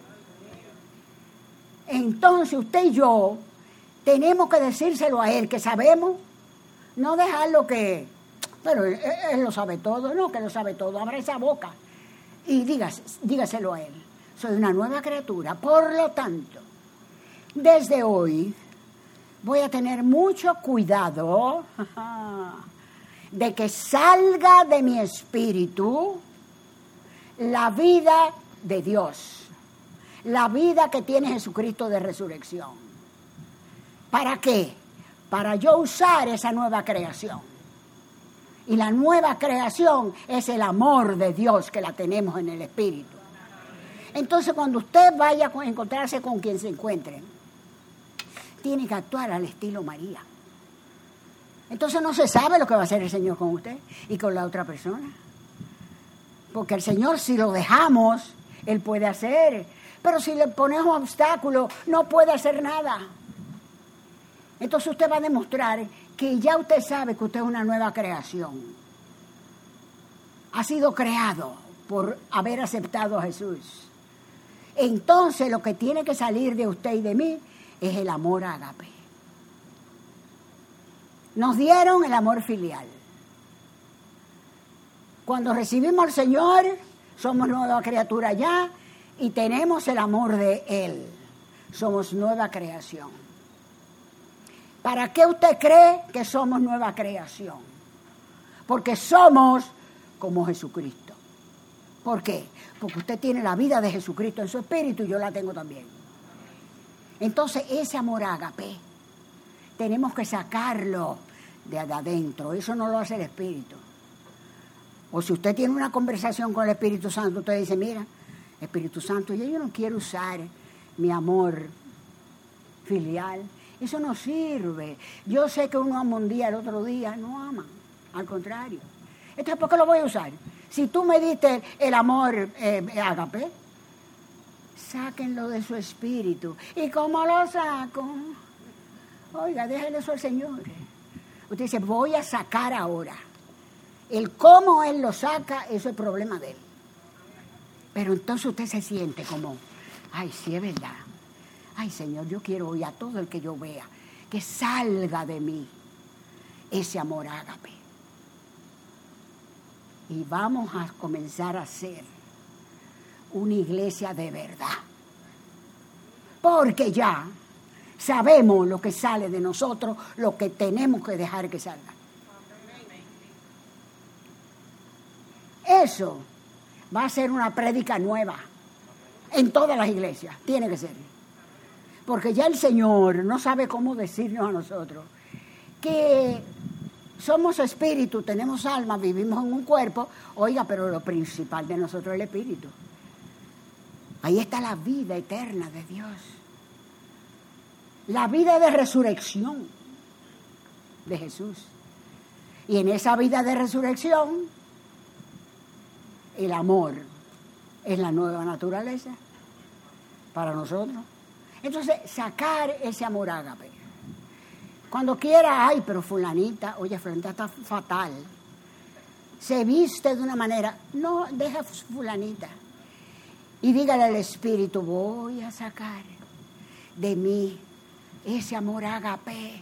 Entonces usted y yo tenemos que decírselo a Él, que sabemos, no dejarlo que, pero él lo sabe todo, no que lo sabe todo, abra esa boca y dígaselo a Él. Soy una nueva criatura, por lo tanto, desde hoy voy a tener mucho cuidado de que salga de mi espíritu la vida de Dios, la vida que tiene Jesucristo de resurrección. ¿Para qué? Para yo usar esa nueva creación. Y la nueva creación es el amor de Dios que la tenemos en el espíritu. Entonces, cuando usted vaya a encontrarse con quien se encuentre, tiene que actuar al estilo María. Entonces no se sabe lo que va a hacer el Señor con usted y con la otra persona. Porque el Señor, si lo dejamos, Él puede hacer. Pero si le ponemos obstáculos, no puede hacer nada. Entonces usted va a demostrar que ya usted sabe que usted es una nueva creación. Ha sido creado por haber aceptado a Jesús. Entonces lo que tiene que salir de usted y de mí es el amor ágape. Nos dieron el amor filial. Cuando recibimos al Señor, somos nueva criatura ya y tenemos el amor de Él. Somos nueva creación. ¿Para qué usted cree que somos nueva creación? Porque somos como Jesucristo. ¿Por qué? Porque usted tiene la vida de Jesucristo en su espíritu y yo la tengo también. Entonces, ese amor ágape, tenemos que sacarlo de adentro. Eso no lo hace el Espíritu. O si usted tiene una conversación con el Espíritu Santo, usted dice, mira, Espíritu Santo, yo no quiero usar mi amor filial. Eso no sirve. Yo sé que uno ama un día, el otro día no ama. Al contrario. Entonces, ¿por qué lo voy a usar? Si tú me diste el amor ágape, sáquenlo de su espíritu. ¿Y cómo lo saco? Oiga, déjenle eso al Señor. Usted dice, voy a sacar ahora. El cómo Él lo saca, eso es problema de Él. Pero entonces usted se siente como, ay, sí es verdad. Ay, Señor, yo quiero hoy a todo el que yo vea, que salga de mí ese amor ágape. Y vamos a comenzar a ser una iglesia de verdad. Porque ya sabemos lo que sale de nosotros, lo que tenemos que dejar que salga. Eso Va a ser una prédica nueva en todas las iglesias. Tiene que ser. Porque ya el Señor no sabe cómo decirnos a nosotros que somos espíritu, tenemos alma, vivimos en un cuerpo. Oiga, pero lo principal de nosotros es el espíritu. Ahí está la vida eterna de Dios. La vida de resurrección de Jesús. Y en esa vida de resurrección, el amor es la nueva naturaleza para nosotros. Entonces, sacar ese amor ágape. Cuando quiera, ay, pero fulanita, oye, fulanita está fatal. Se viste de una manera, no, deja fulanita. Y dígale al Espíritu, voy a sacar de mí ese amor ágape.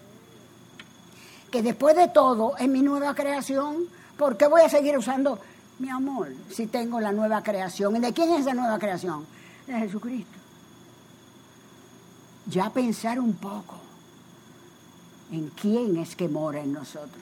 Que después de todo, es mi nueva creación. ¿Por qué voy a seguir usando mi amor si tengo la nueva creación? ¿Y de quién es esa nueva creación? De Jesucristo. Ya pensar un poco en quién es que mora en nosotros.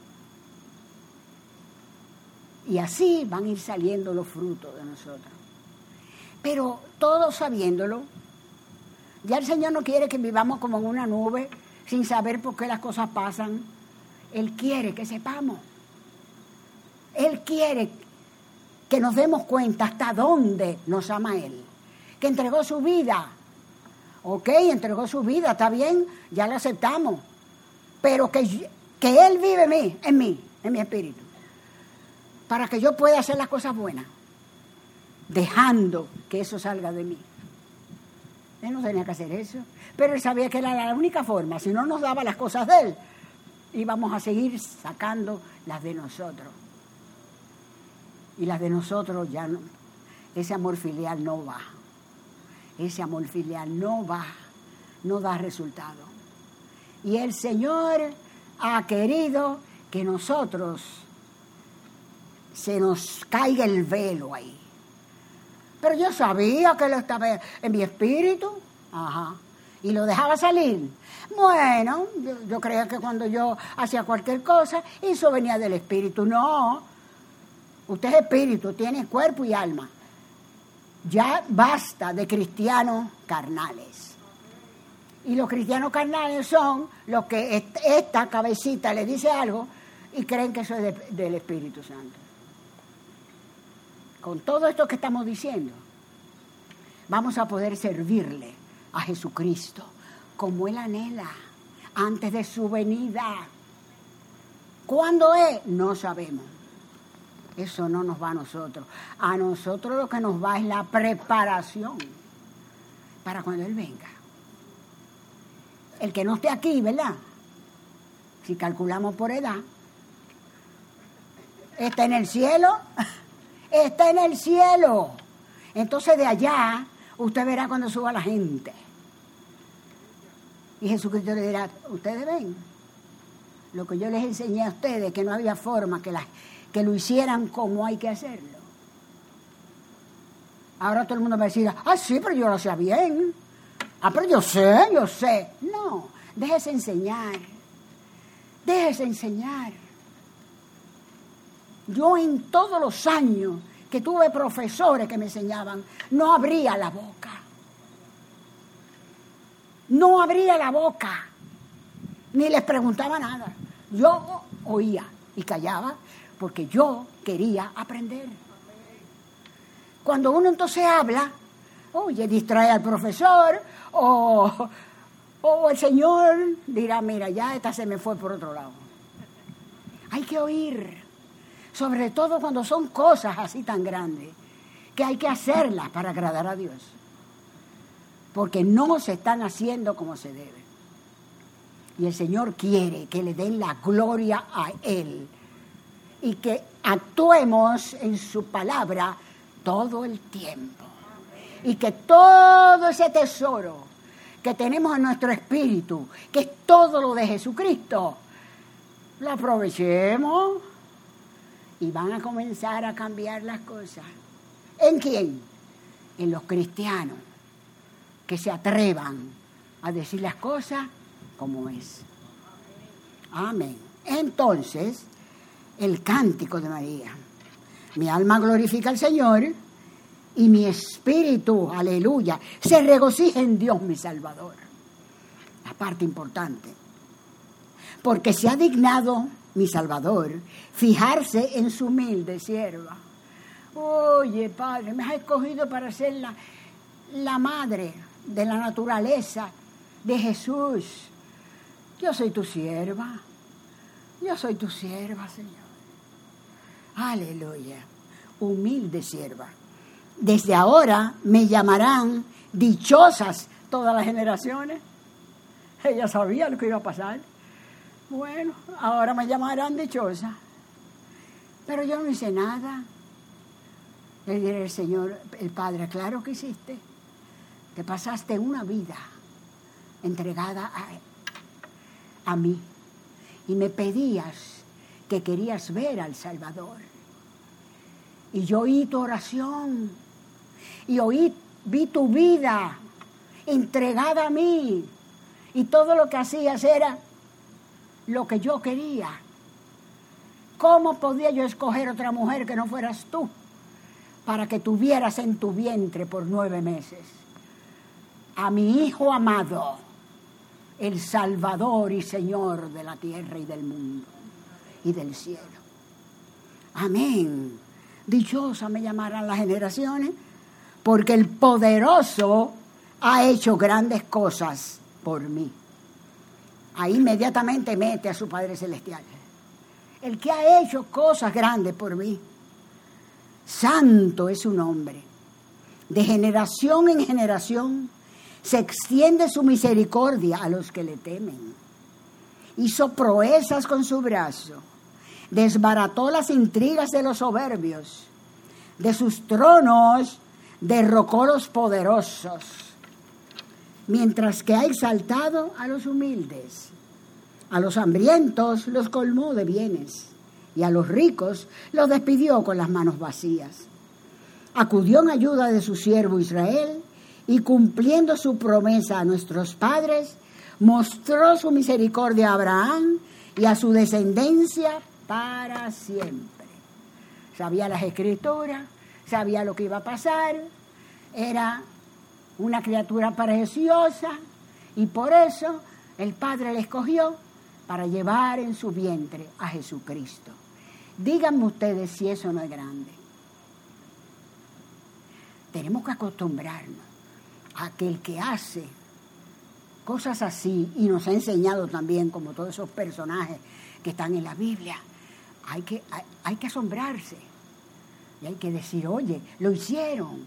Y así van a ir saliendo los frutos de nosotros. Pero todos sabiéndolo, ya el Señor no quiere que vivamos como en una nube sin saber por qué las cosas pasan. Él quiere que sepamos. Él quiere que nos demos cuenta hasta dónde nos ama Él. Que entregó su vida. Ok, entregó su vida, está bien, ya lo aceptamos. Pero que Él vive en mí, en mi espíritu. Para que yo pueda hacer las cosas buenas. Dejando que eso salga de mí. Él no tenía que hacer eso. Pero Él sabía que era la única forma. Si no nos daba las cosas de Él, íbamos a seguir sacando las de nosotros. Y las de nosotros ya no. Ese amor filial no va. Ese amor filial no va. No da resultado. Y el Señor ha querido que nosotros se nos caiga el velo ahí. Pero yo sabía que Él estaba en mi espíritu. Ajá. Y lo dejaba salir. Bueno, yo creía que cuando yo hacía cualquier cosa, eso venía del espíritu. No. Usted es espíritu, tiene cuerpo y alma. Ya basta de cristianos carnales. Y los cristianos carnales son los que esta cabecita le dice algo y creen que eso es del Espíritu Santo. Con todo esto que estamos diciendo, vamos a poder servirle a Jesucristo como Él anhela antes de su venida. ¿Cuándo es? No sabemos. Eso no nos va a nosotros. A nosotros lo que nos va es la preparación para cuando Él venga. El que no esté aquí, ¿verdad? Si calculamos por edad, está en el cielo. Está en el cielo. Entonces de allá usted verá cuando suba la gente. Y Jesucristo le dirá, ustedes ven lo que yo les enseñé a ustedes, que no había forma que lo hicieran como hay que hacerlo. Ahora todo el mundo va a decir, sí, pero yo lo hacía bien. Pero yo sé. No, déjese enseñar. Déjese enseñar. Yo en todos los años que tuve profesores que me enseñaban, no abría la boca. No abría la boca. Ni les preguntaba nada. Yo oía y callaba porque yo quería aprender. Cuando uno entonces habla, oye, distrae al profesor o el Señor dirá, mira, ya esta se me fue por otro lado. Hay que oír, sobre todo cuando son cosas así tan grandes, que hay que hacerlas para agradar a Dios. Porque no se están haciendo como se debe. Y el Señor quiere que le den la gloria a Él y que actuemos en su palabra todo el tiempo. Y que todo ese tesoro que tenemos en nuestro espíritu, que es todo lo de Jesucristo, lo aprovechemos y van a comenzar a cambiar las cosas. ¿En quién? En los cristianos que se atrevan a decir las cosas como es. Amén. Entonces, el cántico de María. Mi alma glorifica al Señor y mi espíritu, aleluya, se regocija en Dios mi Salvador. La parte importante. Porque se ha dignado mi Salvador fijarse en su humilde sierva. Oye, Padre, me has escogido para ser la madre de la naturaleza de Jesús. Yo soy tu sierva. Yo soy tu sierva, Señor. Aleluya. Humilde sierva. Desde ahora me llamarán dichosas todas las generaciones. Ella sabía lo que iba a pasar. Bueno, ahora me llamarán dichosa. Pero yo no hice nada. Le diré al Señor, el Padre, claro que hiciste. Te pasaste una vida entregada a mí. Y me pedías que querías ver al Salvador. Y yo oí tu oración. Y vi tu vida entregada a mí. Y todo lo que hacías era lo que yo quería. ¿Cómo podía yo escoger otra mujer que no fueras tú para que tuvieras en tu vientre por 9 meses a mi Hijo amado, el Salvador y Señor de la tierra y del mundo y del cielo? Amén. Dichosa me llamarán las generaciones, porque el poderoso ha hecho grandes cosas por mí. Ahí inmediatamente mete a su Padre Celestial. El que ha hecho cosas grandes por mí. Santo es su nombre. De generación en generación se extiende su misericordia a los que le temen. Hizo proezas con su brazo. Desbarató las intrigas de los soberbios. De sus tronos derrocó los poderosos. Mientras que ha exaltado a los humildes. A los hambrientos los colmó de bienes. Y a los ricos los despidió con las manos vacías. Acudió en ayuda de su siervo Israel y cumpliendo su promesa a nuestros padres, mostró su misericordia a Abraham y a su descendencia para siempre. Sabía las Escrituras, sabía lo que iba a pasar, era una criatura preciosa y por eso el Padre le escogió para llevar en su vientre a Jesucristo. Díganme ustedes si eso no es grande. Tenemos que acostumbrarnos a que el que hace cosas así, y nos ha enseñado también, como todos esos personajes que están en la Biblia, hay que asombrarse. Y hay que decir, oye, lo hicieron.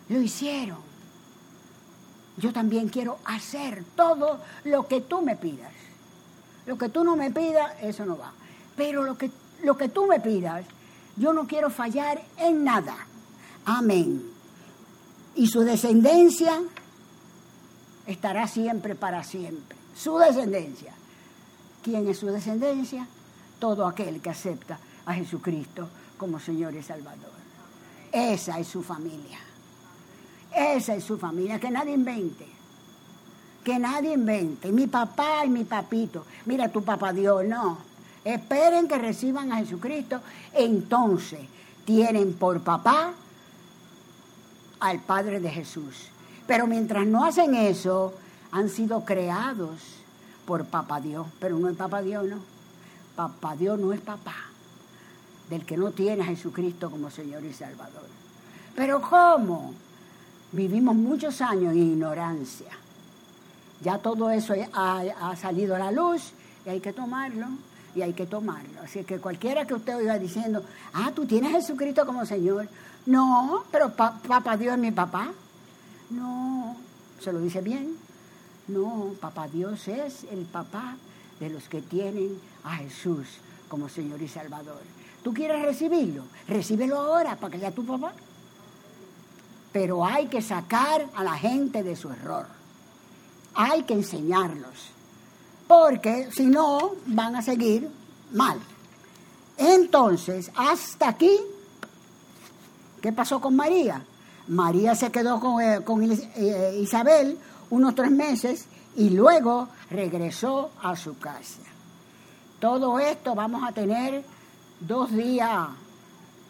Yo también quiero hacer todo lo que tú me pidas. Lo que tú no me pidas, eso no va. Pero lo que tú me pidas, yo no quiero fallar en nada. Amén. Y su descendencia estará siempre para siempre. Su descendencia. ¿Quién es su descendencia? Todo aquel que acepta a Jesucristo como Señor y Salvador. Esa es su familia. Esa es su familia. Que nadie invente. Que nadie invente. Mi papá y mi papito. Mira, tu papá Dios, no. Esperen que reciban a Jesucristo. Entonces tienen por papá al Padre de Jesús. Pero mientras no hacen eso, han sido creados por papá Dios. Pero no es papá Dios, no. Papá Dios no es papá del que no tiene a Jesucristo como Señor y Salvador. ¿Pero cómo? Vivimos muchos años en ignorancia. Ya todo eso ha salido a la luz y hay que tomarlo. Así que cualquiera que usted oiga diciendo, tú tienes a Jesucristo como Señor. No, pero papá Dios es mi papá. No, ¿se lo dice bien? No, papá Dios es el papá de los que tienen a Jesús como Señor y Salvador. ¿Tú quieres recibirlo? Recíbelo ahora para que sea tu papá. Pero hay que sacar a la gente de su error. Hay que enseñarlos. Porque si no, van a seguir mal. Entonces, hasta aquí, ¿qué pasó con María? María se quedó con Isabel unos 3 meses y luego regresó a su casa. Todo esto vamos a tener 2 días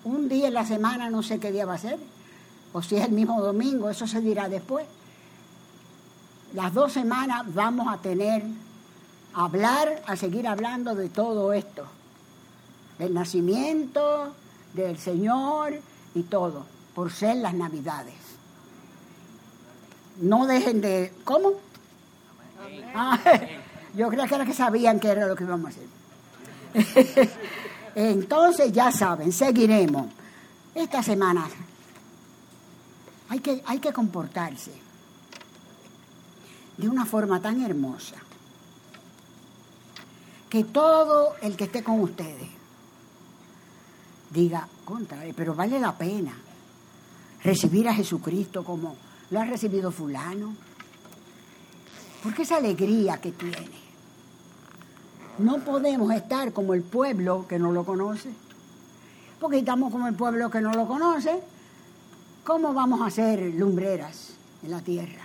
un día en la semana, no sé qué día va a ser, o si es el mismo domingo, eso se dirá después. Las 2 semanas vamos a seguir hablando de todo esto, del nacimiento, del Señor y todo, por ser las Navidades. No dejen de... ¿Cómo? Ah, yo creo que era que sabían que era lo que íbamos a hacer. Entonces ya saben, seguiremos. Esta semana hay que comportarse de una forma tan hermosa que todo el que esté con ustedes diga, pero vale la pena recibir a Jesucristo como lo ha recibido fulano, porque esa alegría que tiene. No podemos estar como el pueblo que no lo conoce, porque estamos como el pueblo que no lo conoce. ¿Cómo vamos a ser lumbreras en la tierra?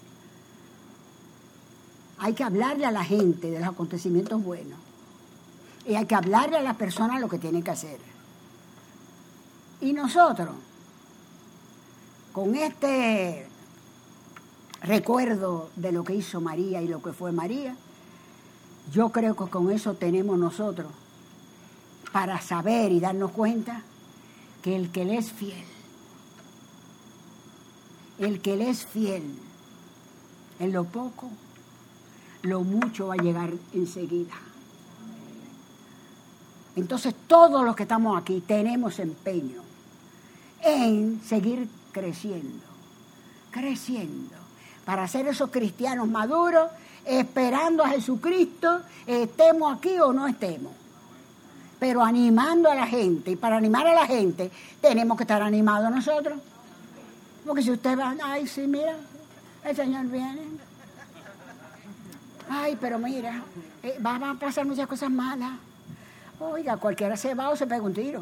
Hay que hablarle a la gente de los acontecimientos buenos y hay que hablarle a las personas lo que tienen que hacer. Y nosotros, con este recuerdo de lo que hizo María y lo que fue María, yo creo que con eso tenemos nosotros para saber y darnos cuenta que el que le es fiel, en lo poco, lo mucho va a llegar enseguida. Entonces todos los que estamos aquí tenemos empeño en seguir creciendo, para ser esos cristianos maduros, esperando a Jesucristo, estemos aquí o no estemos, pero animando a la gente. Y para animar a la gente tenemos que estar animados nosotros, porque si usted va, ay, sí, mira, el Señor viene, ay, pero mira, van a pasar muchas cosas malas. Oiga, cualquiera se va o se pega un tiro.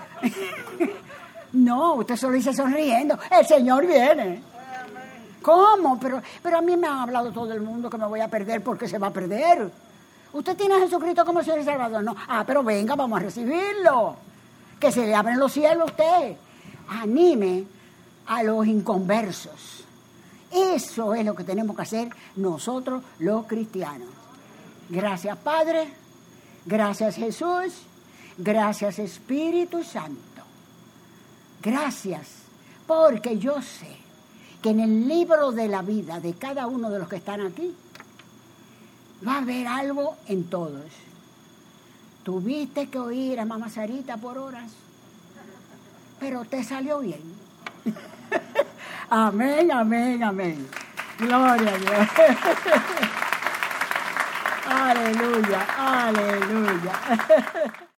No, usted solo dice sonriendo, el Señor viene. ¿Cómo? Pero a mí me ha hablado todo el mundo que me voy a perder porque se va a perder. Usted tiene a Jesucristo como Señor y Salvador. No, pero venga, vamos a recibirlo. Que se le abren los cielos a usted. Anime a los inconversos. Eso es lo que tenemos que hacer nosotros los cristianos. Gracias, Padre. Gracias, Jesús. Gracias, Espíritu Santo. Gracias, porque yo sé que en el libro de la vida de cada uno de los que están aquí va a haber algo en todos. Tuviste que oír a mamá Sarita por horas, pero te salió bien. Amén, amén, amén. Gloria a Dios. Aleluya, aleluya.